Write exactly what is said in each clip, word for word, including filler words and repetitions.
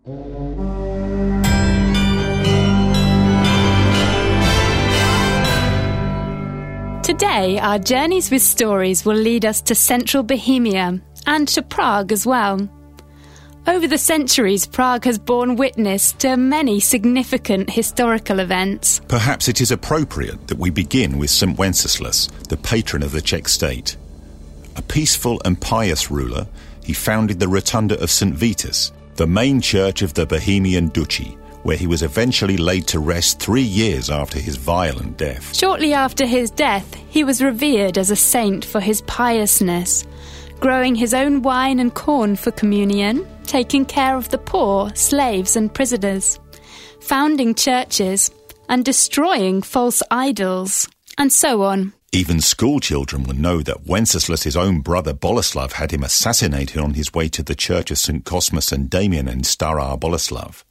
Today, our journeys with stories will lead us to central Bohemia and to Prague as well. Over the centuries, Prague has borne witness to many significant historical events. Perhaps it is appropriate that we begin with Saint Wenceslas, the patron of the Czech state. A peaceful and pious ruler, he founded the Rotunda of Saint Vitus, the main church of the Bohemian Duchy, where he was eventually laid to rest three years after his violent death. Shortly after his death, he was revered as a saint for his piousness, growing his own wine and corn for communion, taking care of the poor, slaves and prisoners, founding churches and destroying false idols, and so on. Even school children will know that Wenceslas's own brother Boleslav had him assassinated on his way to the church of Saint Cosmas and Damian in Stará Boleslav.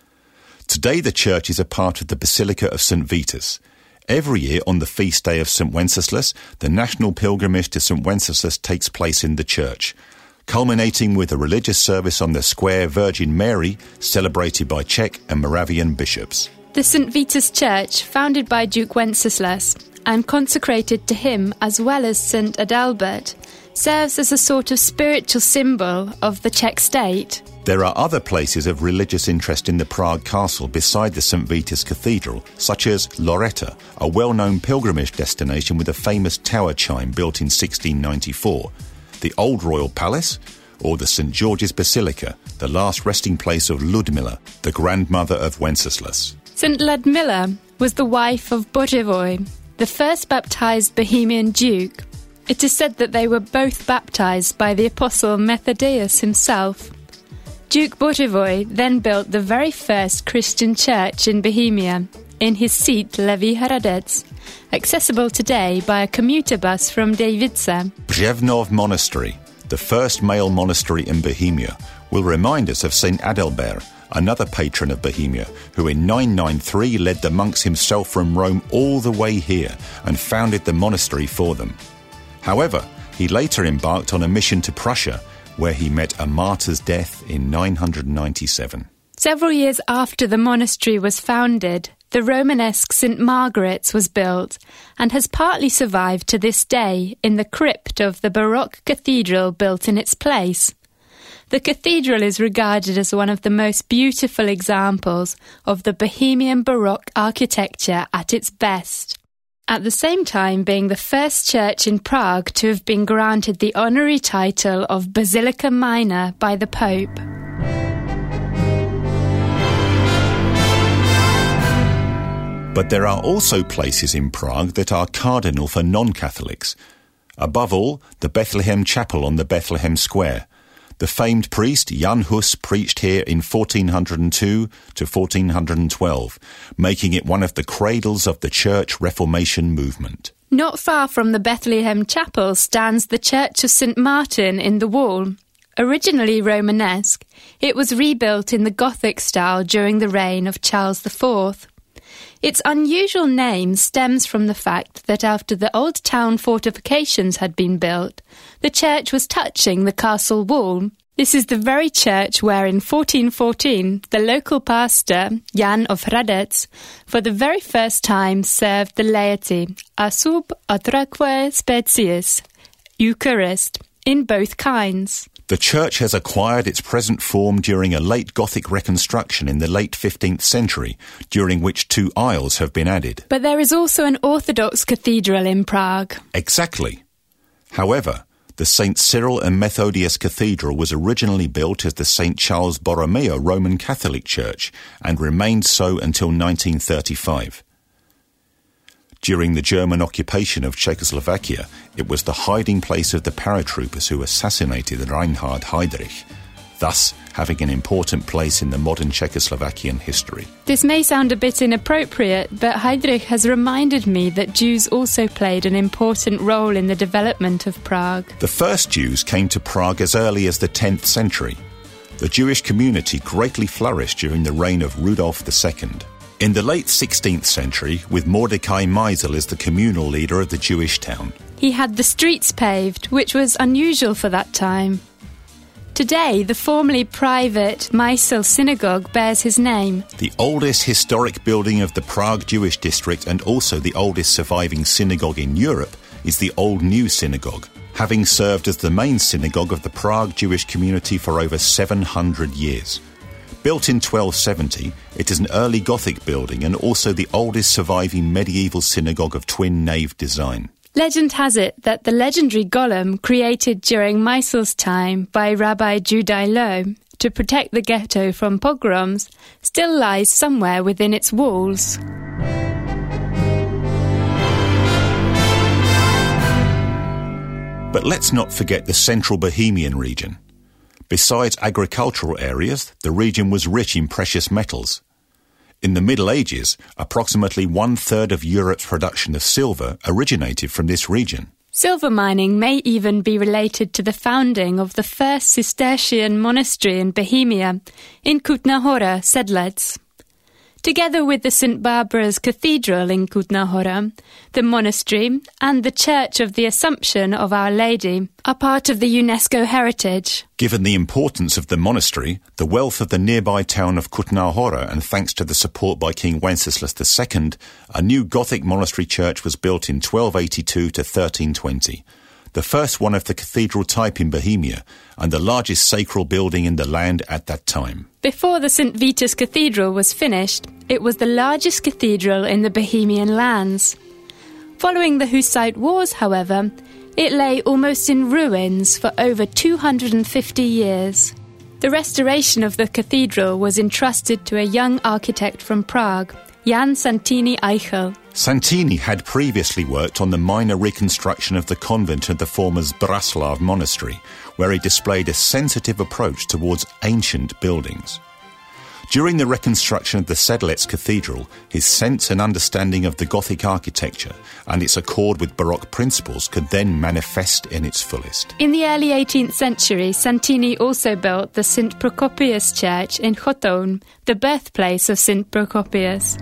Today the church is a part of the Basilica of Saint Vitus. Every year on the feast day of Saint Wenceslas, the national pilgrimage to Saint Wenceslas takes place in the church, culminating with a religious service on the square Virgin Mary, celebrated by Czech and Moravian bishops. The Saint Vitus Church, founded by Duke Wenceslas and consecrated to him as well as Saint Adalbert, serves as a sort of spiritual symbol of the Czech state. There are other places of religious interest in the Prague castle beside the Saint Vitus Cathedral, such as Loretta, a well-known pilgrimage destination with a famous tower chime built in sixteen ninety-four, the Old Royal Palace, or the Saint George's Basilica, the last resting place of Ludmila, the grandmother of Wenceslas. Saint Ludmila was the wife of Bořivoj, the first baptized Bohemian duke. It is said that they were both baptized by the apostle Methodius himself. Duke Bořivoj then built the very first Christian church in Bohemia, in his seat Levý Hradec, accessible today by a commuter bus from Davice. Břevnov Monastery, the first male monastery in Bohemia, will remind us of Saint Adalbert, another patron of Bohemia, who in nine ninety-three led the monks himself from Rome all the way here and founded the monastery for them. However, he later embarked on a mission to Prussia, where he met a martyr's death in nine ninety-seven. Several years after the monastery was founded, the Romanesque Saint Margaret's was built and has partly survived to this day in the crypt of the Baroque cathedral built in its place. The cathedral is regarded as one of the most beautiful examples of the Bohemian Baroque architecture at its best, at the same time being the first church in Prague to have been granted the honorary title of Basilica Minor by the Pope. But there are also places in Prague that are cardinal for non-Catholics. Above all, the Bethlehem Chapel on the Bethlehem Square. The famed priest Jan Hus preached here in fourteen oh two to fourteen twelve, making it one of the cradles of the Church Reformation movement. Not far from the Bethlehem Chapel stands the Church of Saint Martin in the Wall. Originally Romanesque, it was rebuilt in the Gothic style during the reign of Charles the Fourth. Its unusual name stems from the fact that after the old town fortifications had been built, the church was touching the castle wall. This is the very church where in fourteen fourteen the local pastor, Jan of Hradec, for the very first time served the laity, a sub atraque species, Eucharist, in both kinds. The church has acquired its present form during a late Gothic reconstruction in the late fifteenth century, during which two aisles have been added. But there is also an Orthodox cathedral in Prague. Exactly. However, the Saint Cyril and Methodius Cathedral was originally built as the Saint Charles Borromeo Roman Catholic Church and remained so until nineteen thirty-five. During the German occupation of Czechoslovakia, it was the hiding place of the paratroopers who assassinated Reinhard Heydrich, thus having an important place in the modern Czechoslovakian history. This may sound a bit inappropriate, but Heydrich has reminded me that Jews also played an important role in the development of Prague. The first Jews came to Prague as early as the tenth century. The Jewish community greatly flourished during the reign of Rudolf the Second. In the late sixteenth century, with Mordecai Meisel as the communal leader of the Jewish town. He had the streets paved, which was unusual for that time. Today, the formerly private Mysl Synagogue bears his name. The oldest historic building of the Prague Jewish district and also the oldest surviving synagogue in Europe is the Old New Synagogue, having served as the main synagogue of the Prague Jewish community for over seven hundred years. Built in twelve seventy, it is an early Gothic building and also the oldest surviving medieval synagogue of twin-nave design. Legend has it that the legendary golem created during Mysl's time by Rabbi Judai Low to protect the ghetto from pogroms still lies somewhere within its walls. But let's not forget the central Bohemian region. Besides agricultural areas, the region was rich in precious metals. In the Middle Ages, approximately one-third of Europe's production of silver originated from this region. Silver mining may even be related to the founding of the first Cistercian monastery in Bohemia, in Kutná Hora, Sedlec. Together with the Saint Barbara's Cathedral in Kutná Hora, the monastery and the Church of the Assumption of Our Lady are part of the UNESCO heritage. Given the importance of the monastery, the wealth of the nearby town of Kutná Hora, and thanks to the support by King Wenceslas the Second, a new Gothic monastery church was built in twelve eighty-two to thirteen twenty. The first one of the cathedral type in Bohemia, and the largest sacral building in the land at that time. Before the Saint Vitus Cathedral was finished, it was the largest cathedral in the Bohemian lands. Following the Hussite Wars, however, it lay almost in ruins for over two hundred fifty years. The restoration of the cathedral was entrusted to a young architect from Prague, Jan Santini Eichel. Santini had previously worked on the minor reconstruction of the convent of the former Zbraslav monastery, where he displayed a sensitive approach towards ancient buildings. During the reconstruction of the Sedlec Cathedral, his sense and understanding of the Gothic architecture and its accord with Baroque principles could then manifest in its fullest. In the early eighteenth century, Santini also built the Saint Procopius Church in Chotoun, the birthplace of Saint Procopius.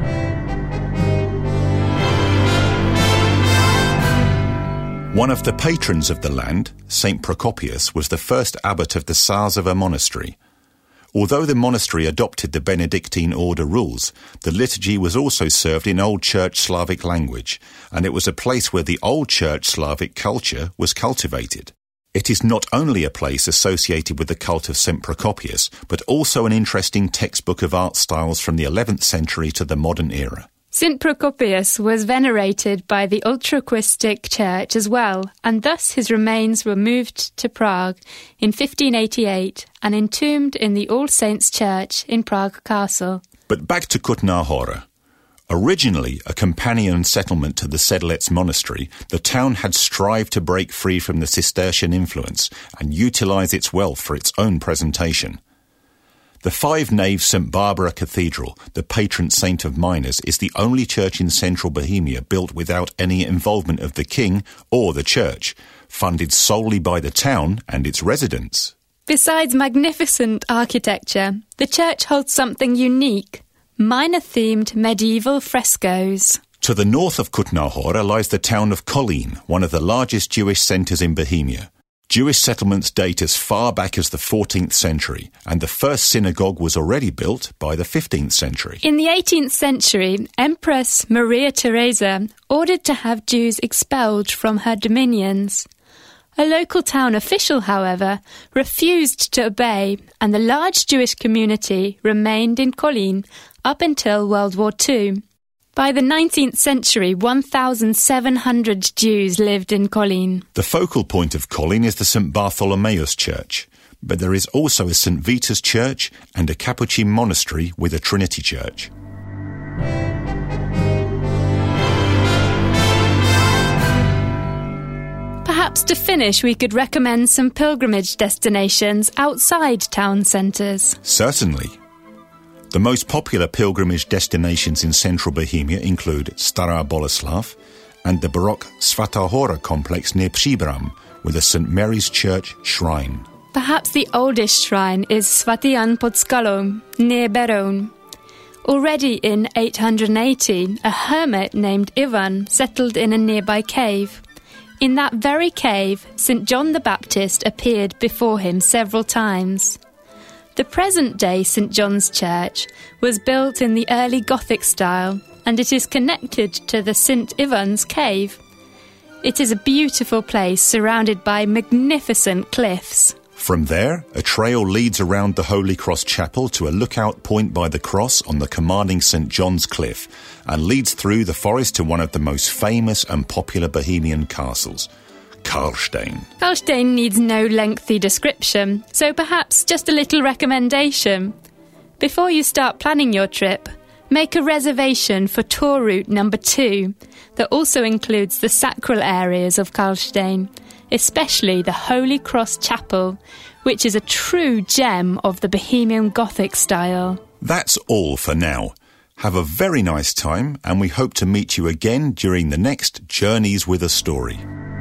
One of the patrons of the land, Saint Procopius, was the first abbot of the Sázava monastery. Although the monastery adopted the Benedictine order rules, the liturgy was also served in Old Church Slavic language, and it was a place where the Old Church Slavic culture was cultivated. It is not only a place associated with the cult of Saint Procopius, but also an interesting textbook of art styles from the eleventh century to the modern era. Saint Procopius was venerated by the Utraquistic Church as well, and thus his remains were moved to Prague in fifteen eighty-eight and entombed in the All Saints Church in Prague Castle. But back to Kutná Hora. Originally a companion settlement to the Sedlec monastery, the town had strived to break free from the Cistercian influence and utilise its wealth for its own presentation. The five-nave Saint Barbara Cathedral, the patron saint of miners, is the only church in central Bohemia built without any involvement of the king or the church, funded solely by the town and its residents. Besides magnificent architecture, the church holds something unique: miner-themed medieval frescoes. To the north of Kutná Hora lies the town of Kolín, one of the largest Jewish centres in Bohemia. Jewish settlements date as far back as the fourteenth century, and the first synagogue was already built by the fifteenth century. In the eighteenth century, Empress Maria Theresa ordered to have Jews expelled from her dominions. A local town official, however, refused to obey, and the large Jewish community remained in Kolín up until World War Two. By the nineteenth century, one thousand seven hundred Jews lived in Kolín. The focal point of Kolín is the Saint Bartholomeus Church, but there is also a Saint Vitus Church and a Capuchin monastery with a Trinity Church. Perhaps to finish, we could recommend some pilgrimage destinations outside town centres. Certainly. The most popular pilgrimage destinations in central Bohemia include Stará Boleslav and the Baroque Svatá Hora complex near Příbram with a Saint Mary's Church shrine. Perhaps the oldest shrine is Svatý Jan pod Skalou, near Beroun. Already in eight hundred eighty, a hermit named Ivan settled in a nearby cave. In that very cave, Saint John the Baptist appeared before him several times. The present-day Saint John's Church was built in the early Gothic style, and it is connected to the Saint Yvonne's Cave. It is a beautiful place surrounded by magnificent cliffs. From there, a trail leads around the Holy Cross Chapel to a lookout point by the cross on the commanding Saint John's Cliff and leads through the forest to one of the most famous and popular Bohemian castles, Karlstein. Karlstein needs no lengthy description, so perhaps just a little recommendation. Before you start planning your trip, make a reservation for tour route number two that also includes the sacral areas of Karlstein, especially the Holy Cross Chapel, which is a true gem of the Bohemian Gothic style. That's all for now. Have a very nice time, and we hope to meet you again during the next Journeys with a Story.